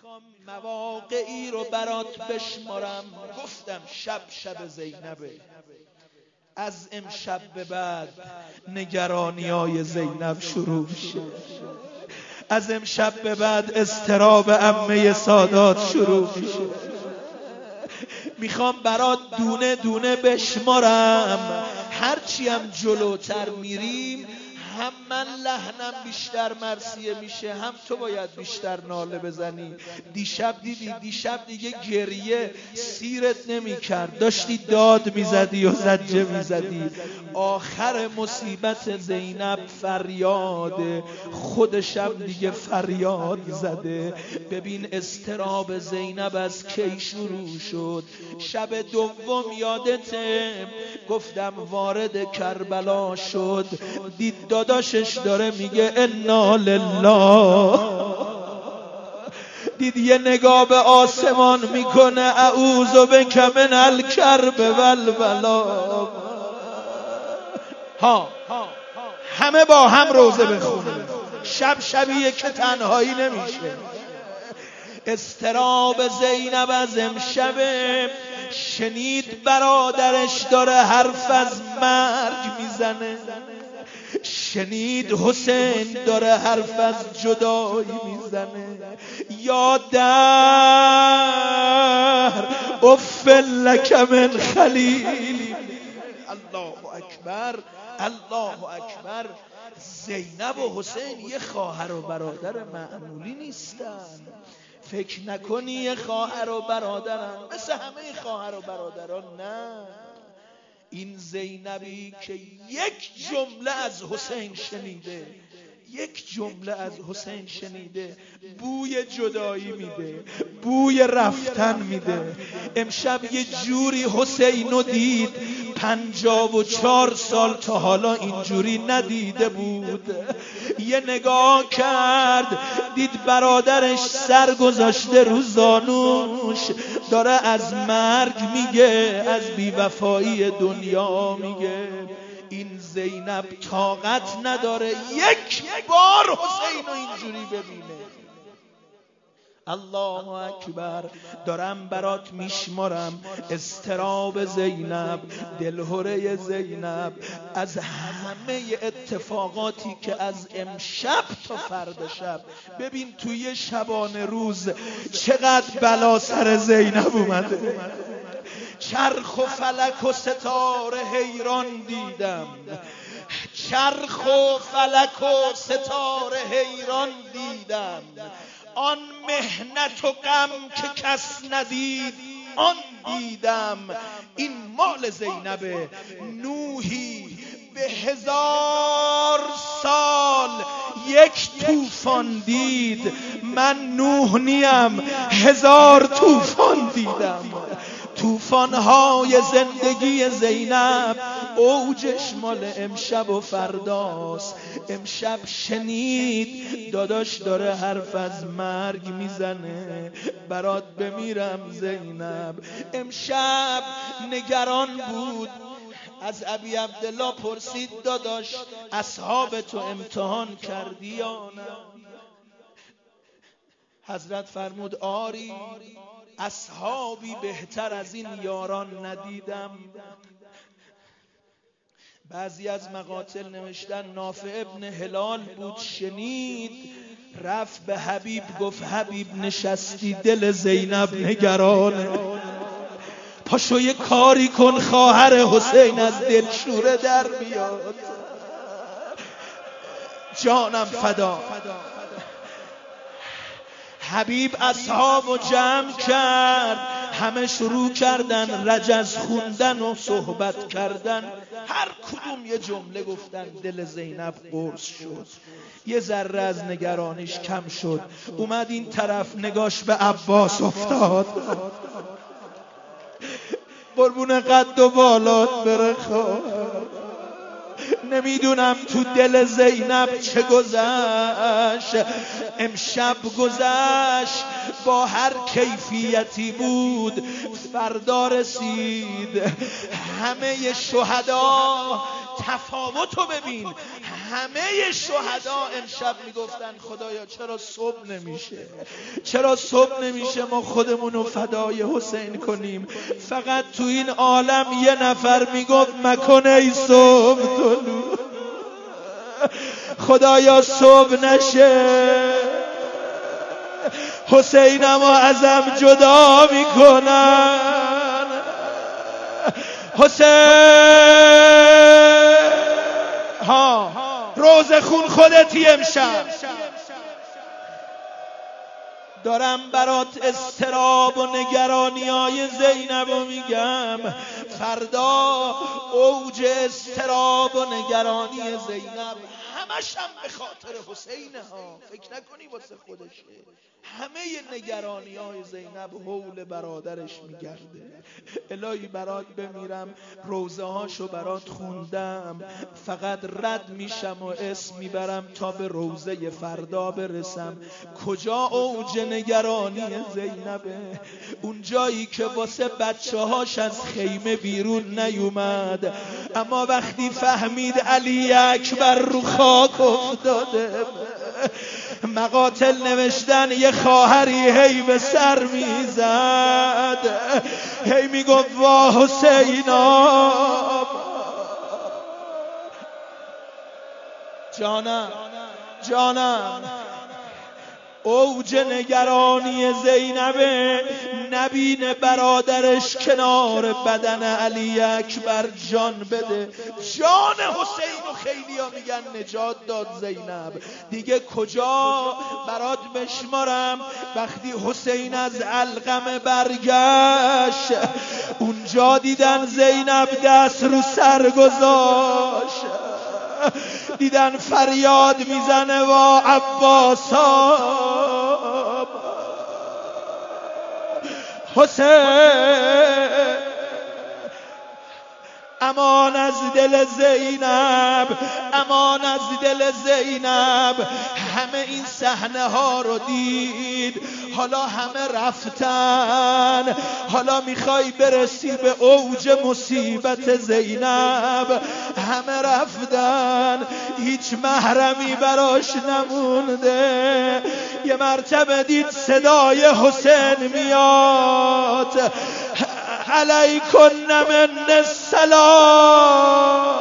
مواقعی رو برات بشمارم. گفتم شب زینبه. از امشب به بعد نگرانی‌های زینب شروع میشه. از امشب به بعد اضطراب عمه سادات شروع میشه. میخوام برات دونه دونه بشمارم. هرچی هم جلوتر میریم هم من لحنم بیشتر مرثیه میشه، هم تو باید بیشتر ناله بزنی. دیشب دیگه گریه سیرت نمیکرد، داشتی داد میزدی و زجه میزدی. آخر مصیبت زینب فریاده، خودشم دیگه فریاد زده. ببین اضطراب زینب از کی شروع شد. شب دوم یادته گفتم وارد کربلا شد، دید داداشش داره میگه انا لله، دید یه نگاه به آسمان میکنه اعوذ بک من الکرب والبلا. همه با هم روزه بخونن. شبیه که تنهایی نمیشه. اضطراب زینب از امشب شنید برادرش داره حرف از مرگ میزنه، شنید حسین داره حرف از جدایی میزنه. یا دهر اف لک من خلیل. الله اکبر، الله اکبر. زینب و حسین یه خواهر و برادر معمولی نیستن. فکر نکنی یه خواهر و برادرن مثل همه خواهر و برادران، نه. این زینبی که یک جمله از حسین شنیده، یک جمله از حسین شنیده، بوی جدایی میده، بوی رفتن میده. امشب یه جوری حسینو دید 54 سال تا حالا اینجوری ندیده بود. یه نگاه کرد دید برادرش سر گذاشته رو زانوش، داره از مرگ میگه، از بیوفایی دنیا میگه. این زینب طاقت نداره یک بار حسین رو اینجوری ببینه. الله اکبر. دارم برات میشمارم اضطراب زینب، دلهره زینب، از همه اتفاقاتی که از امشب تا فردا شب. ببین توی شبانه روز چقدر بلا سر زینب اومده. چرخ و فلک و ستاره حیران دیدم، چرخ و فلک و ستاره حیران دیدم. آن مهنت و غم که کس ندید آن دیدم. این مال زینبه. نوحی به 1000 سال یک طوفان دید، من نوح نیم 1000 طوفان دیدم. طوفان‌های زندگی زینب اوجش مال امشب و فرداست. امشب شنید داداش داره حرف از مرگ میزنه، برات بمیرم زینب. امشب نگران بود. از ابی عبدالله پرسید داداش اصحاب تو امتحان کردی یا نه؟ حضرت فرمود آری، اصحابی بهتر از این یاران ندیدم. بعضی از مقاتل نوشتن نافع ابن هلال بود، شنید رفت به حبیب گفت حبیب نشستی دل زینب نگرانه، پاشو یه کاری کن خواهر حسین از دلشوره در بیاد. جانم فدا. حبیب اصحابو جمع کرد، همه شروع کردن رجز خوندن و صحبت کردن. هر کدوم یه جمله گفتن. دل زینب قرص شد، یه ذره از نگرانیش کم شد. اومد این طرف نگاش به عباس افتاد، قربون قد و بالات بره خواهر. نمیدونم تو دل زینب چه گذشت. امشب گذشت با هر کیفیتی بود، فردا رسید. همه شهدا تفاوتو ببین. همه شهدا امشب میگفتن خدایا چرا صبح نمیشه، چرا صبح نمیشه ما خودمونو فدای حسین کنیم. فقط تو این عالم یه نفر میگفت مکن ای صبح طلوع، خدایا صبح نشه حسینمو ازم جدا میکنن. حسین ها روز خون خودتی امشب دارم برات استراب و نگرانیای زینب رو میگم. فردا اوج استراب و نگرانی زینب همش هم به خاطر حسینه ها، فکر نکنی واسه خودشه. همه نگرانی های زینب حول برادرش میگرده. الهی برات بمیرم، روزه هاشو برات خوندم، فقط رد میشم و اسم میبرم تا به روزه فردا برسم. کجا اوج نگرانی زینبه؟ اون جایی که واسه بچه هاش از خیمه بیرون نیومد، اما وقتی فهمید علی اکبر رو خاک افتاده، مقاتل نوشتن یه خواهری هی به سر میزد، هی میگفت وا حسینا جانم جانم. اوج نگرانی زینب نبینه برادرش کنار بدن علی اکبر جان بده. جان حسین و خیلی ها میگن نجات داد زینب. دیگه کجا برات بشمارم وقتی حسین از علقمه برگشت، اونجا دیدن زینب دست رو سر گذاشت، دیدن فریاد میزنه وا عباسا حسین. امان از دل زینب، امان از دل زینب. همه این صحنه ها رو دید، حالا همه رفتن. حالا میخوای برسی به اوج مصیبت زینب، همه رفتن، هیچ محرمی براش نمونده. یه مرتبه دید صدای حسین میاد، علیکن من السلام.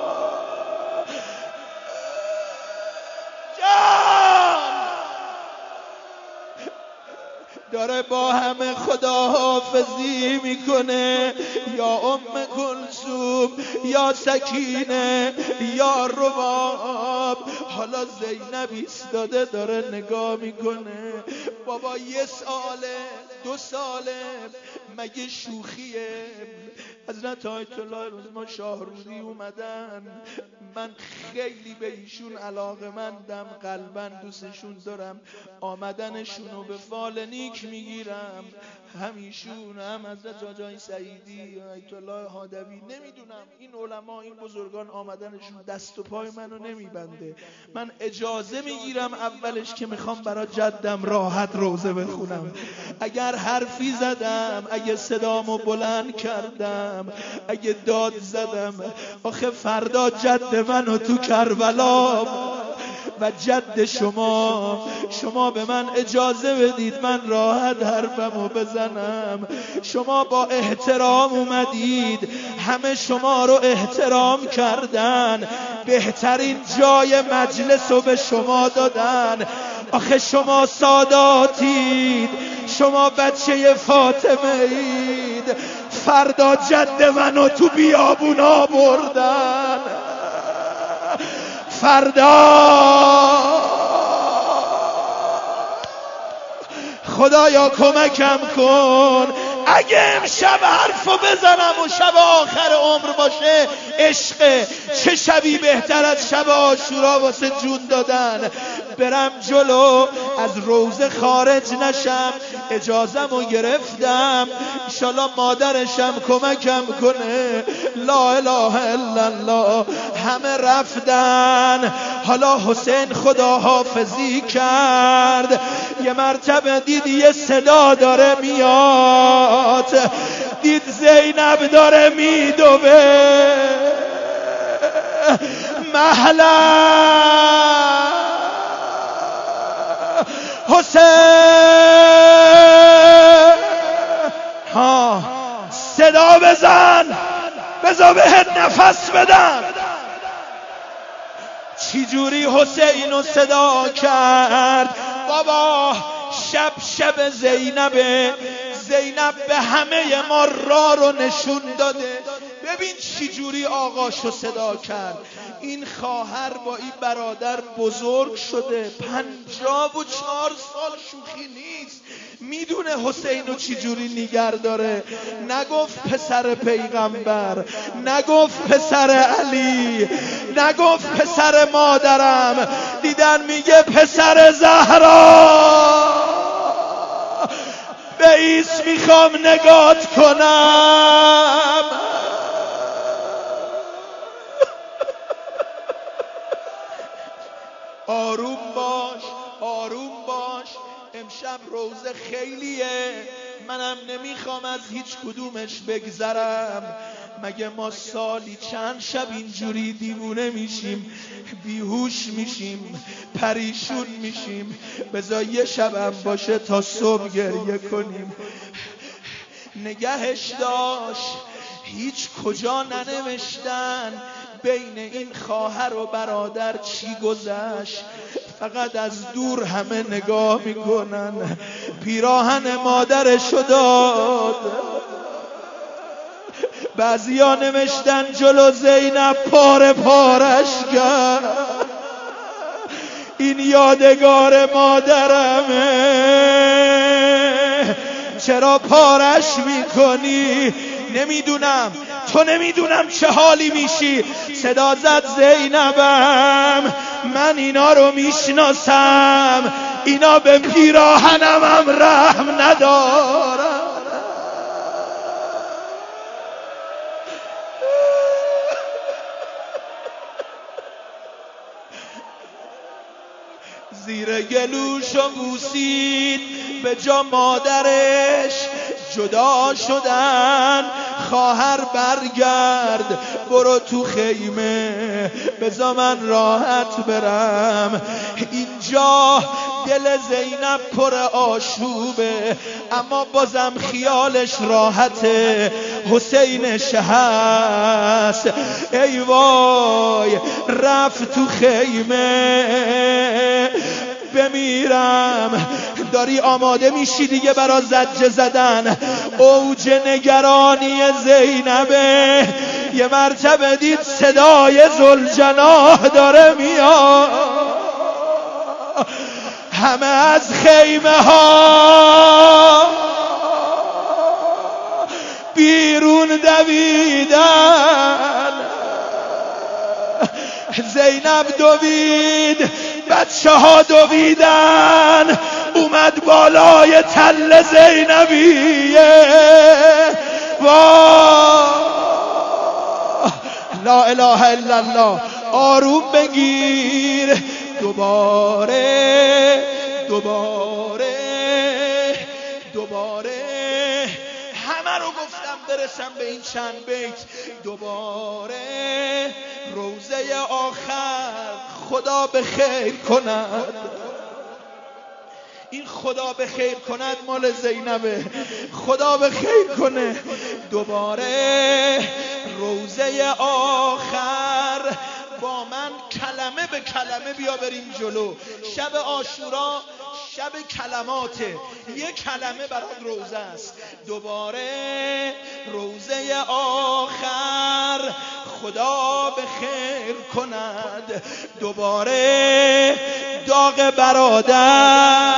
داره با همه خداحافظی میکنه. یا ام کلثوم، یا سکینه، یا رباب. حالا زینب ایستاده داره نگاه میکنه. بابا یه ساله 2 ساله مگه شوخیه؟ حضرت آیت الله ما شاهرودی اومدن، من خیلی به ایشون علاقه‌مندم، قلباً دوستشون دارم، آمدنشونو به فال نیک میگیرم. هم ایشون هم حضرت آقای سعیدی، آیت الله هادوی، نمیدونم این علما این بزرگان آمدنشون دست و پای منو نمیبنده. من اجازه میگیرم اولش که میخوام برای جدم راحت روزه بخونم. اگر حرفی زدم، اگه صدامو بلند کردم، اگه داد زدم، آخه فردا جد منو تو کربلا و جد شما به من اجازه بدید من راحت حرفمو بزنم. شما با احترام اومدید، همه شما رو احترام کردن، بهترین جای مجلس رو به شما دادن. آخه شما ساداتید، شما بچه فاطمه اید، فردا جد منو تو بیابونا بردن. فردا خدایا کمکم کن، اگه امشب حرفو بزنم و شب آخر عمر باشه عشق، چه شبی بهتر از شب عاشورا واسه جون دادن. برم جلو از روزه خارج نشم، اجازمو گرفتم، انشالله مادرشم کمکم کنه. لا اله الا الله. همه رفتن، حالا حسین خدا حافظی کرد. یه مرتبه دید یه صدا داره میاد، دید زینب داره میدوه. مهلا حسین ها صدا بزن بذار بهت نفس بدم. چی جوری حسینو صدا کرد بابا؟ شب زینب به همه ما راه رو نشون داده. ببین چی جوری آقاشو صدا کرد. این خواهر با این برادر بزرگ شده، 54 سال شوخی نیست. میدونه حسینو چی جوری نیگر داره. نگفت پسر پیغمبر، نگفت پسر علی، نگفت پسر مادرم، دیدن میگه پسر زهرا. به ایس میخوام نگات کنم. آروم باش، آروم باش. امشب روزه خیلیه، منم نمیخوام از هیچ کدومش بگذرم. مگه ما سالی چند شب اینجوری دیوونه میشیم، بیهوش میشیم، پریشون میشیم؟ بذار یه شبم باشه تا صبح گریه کنیم. نگهش داشت، هیچ کجا ننوشتن بین این خواهر و برادر چی گذشت. فقط از دور همه نگاه میکنن. پیراهن مادرشو داد. بعضیا نوشتن جلو زینب پاره پارش کرد. این یادگار مادرمه، چرا پارش میکنی؟ نمیدونم، تو نمیدونم چه حالی میشی. صدا زد زینبم، من اینا رو میشناسم، اینا به پیراهنم هم رحم ندارم. زیر گلوشو بوسید، به جا مادرش جدا شدن. خواهر برگرد، برو تو خیمه، بذار من راحت برم. اینجا دل زینب پر آشوبه، اما بازم خیالش راحته. حسینش هست. ای وای، رفت تو خیمه. بمیرم. داری آماده میشی دیگه برا زجه زدن. اوج نگرانی زینبه. یه مرتبه دید صدای ذوالجناح داره میاد. همه از خیمه ها بیرون دویدن. زینب دوید، بچه ها دویدن. اومد بالای تل زینبیه. لا اله الا الله. آروم بگیر. دوباره همه رو گفتم برسم به این چند بیت. دوباره روزه آخر، خدا به خیر کند. این خدا به خیر کند مال زینبه. خدا به خیر کنه. دوباره روزه آخر، با من کلمه به کلمه بیا بریم جلو. شب عاشورا شب کلماته، یک کلمه برات روزه است. دوباره روزه آخر، خدا به خیر کند. دوباره داغ برادر،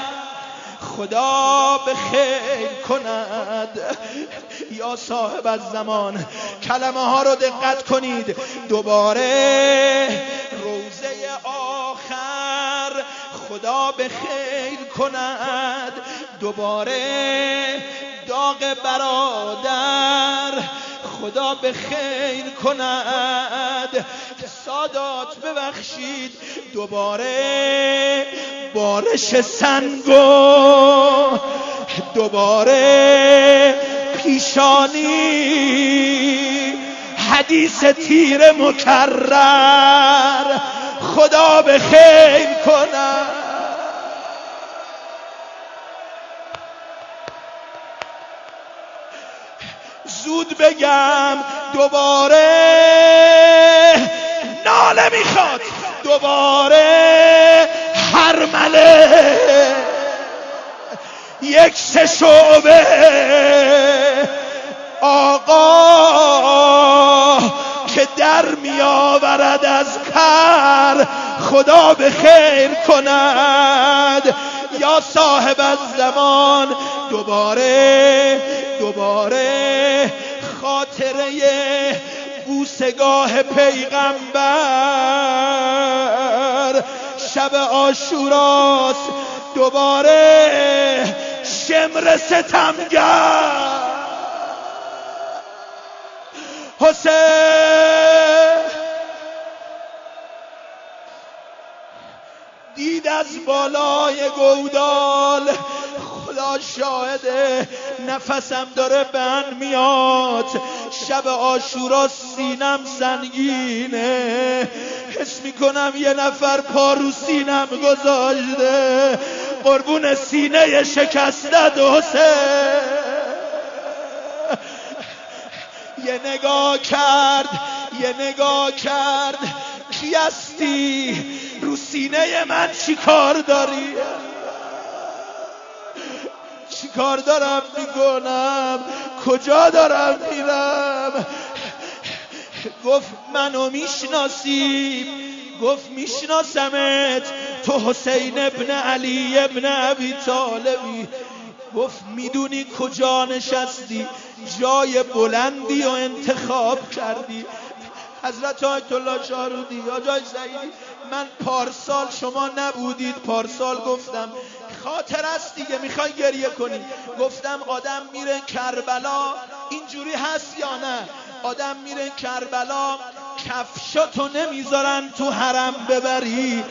خدا به خیر کند. یا صاحب الزمان، کلمه ها رو دقت کنید. دوباره روزه آخر، خدا به خیر کند. دوباره داغ برادر، خدا به خیر کند. سادات ببخشید. دوباره بارش سنگو، دوباره پیشانی حدیث تیر مکرر خدا به خیر کنه. زود بگم دوباره ناله میخواد، دوباره هرمله یک سه شعبه آقا که در میآورد از کر خدا به خیر کند. یا صاحب الزمان دوباره خاطره بوسگاه پیغمبر شب عاشوراست، دوباره شمر ستمگر حسین دید از بالای گودال. خدا شاهده نفسم داره بند میاد، شب عاشورا سینم سنگینه، حس میکنم یه نفر پا رو سینم گذاشته، قربون سینه شکستت حسین. یه نگاه کرد کی هستی؟ رو سینه من چی کار داری؟ چی کار دارم میکنم؟ کجا دارم میرم؟ گفت منو میشناسی؟ گفت میشناسمت، تو حسین ابن علی ابن ابی طالبی. گفت میدونی کجا نشستی؟ جای بلندی و انتخاب کردی. حضرت آیت الله شارودی یا جای سعیدی، من پارسال شما نبودید، پارسال گفتم خاطر است دیگه، میخوای گریه کنی؟ گفتم آدم میره کربلا اینجوری هست یا نه؟ آدم میره کربلا کفشاتو نمیذارن تو حرم ببری.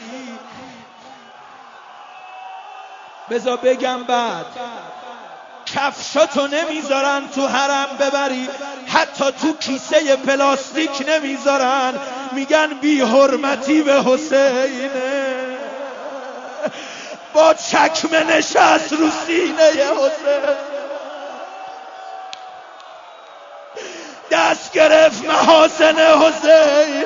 بذار بگم بعد، کفشاتو نمیذارن تو حرم ببری، حتی تو کیسه پلاستیک نمیذارن، میگن بی حرمتی به حسینه. با چکمه نشست رو سینه حسین، دست گرفت محاسن حسین.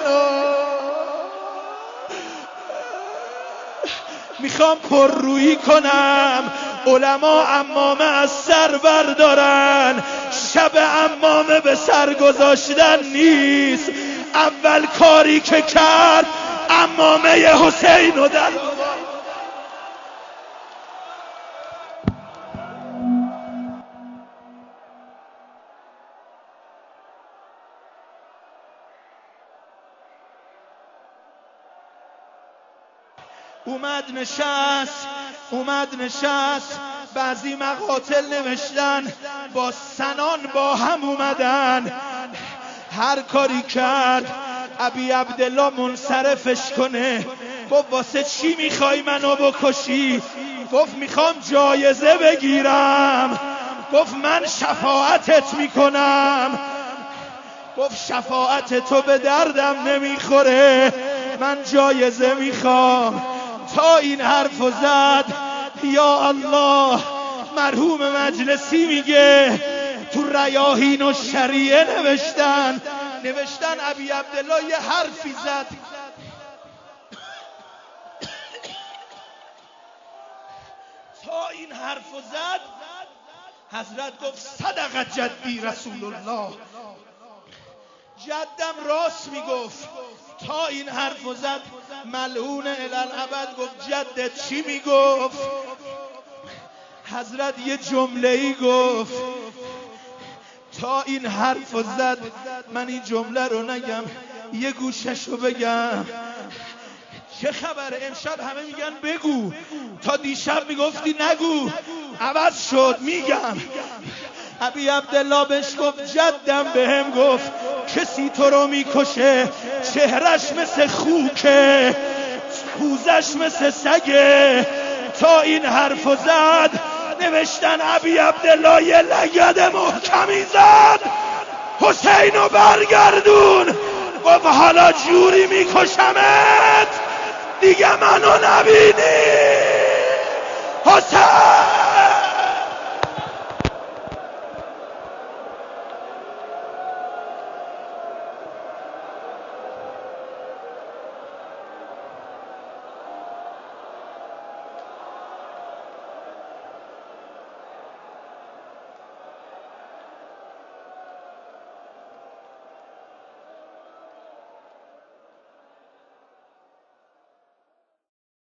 میخوام پررویی کنم، علما عمامه از سر بردارن، شب عمامه به سر گذاشتن نیست، اول کاری که کرد عمامه حسین رو در اومد نشست. بعضی مقاتل نوشتن با سنان با هم اومدن، هر کاری کرد ابی عبدالله منصرفش کنه. گفت واسه چی میخوای منو بکشی؟ گفت میخوام جایزه بگیرم. گفت من شفاعتت میکنم. گفت شفاعت تو به دردم نمیخوره، من جایزه میخوام. تا این حرفو زد، یا الله، مرحوم مجلسی میگه تو ریاحین و شریعه نوشتن ابی عبدالله یه حرفی زد، تا این حرفو زد حضرت گفت صدق جدی رسول الله، جدم راست میگفت. تا این حرفو زد ملعون الالعبد گفت جدت چی میگفت؟ حضرت یه جمله‌ای گفت، تا این حرفو زد. من این جمله رو نگم، یه گوششو بگم. چه خبره؟ امشب همه میگن بگو، تا دیشب میگفتی نگو، عوض شد. میگم ابی عبدالله بهش گفت جدم بهم گفت کسی تو رو میکشه چهرش مثل خوکه، پوزش مثل سگه. تا این حرفو زد نوشتن ابی عبدالله یه لگد محکمی زد، حسینو برگردون. گفت حالا جوری میکشمت دیگه منو نبینی. حسین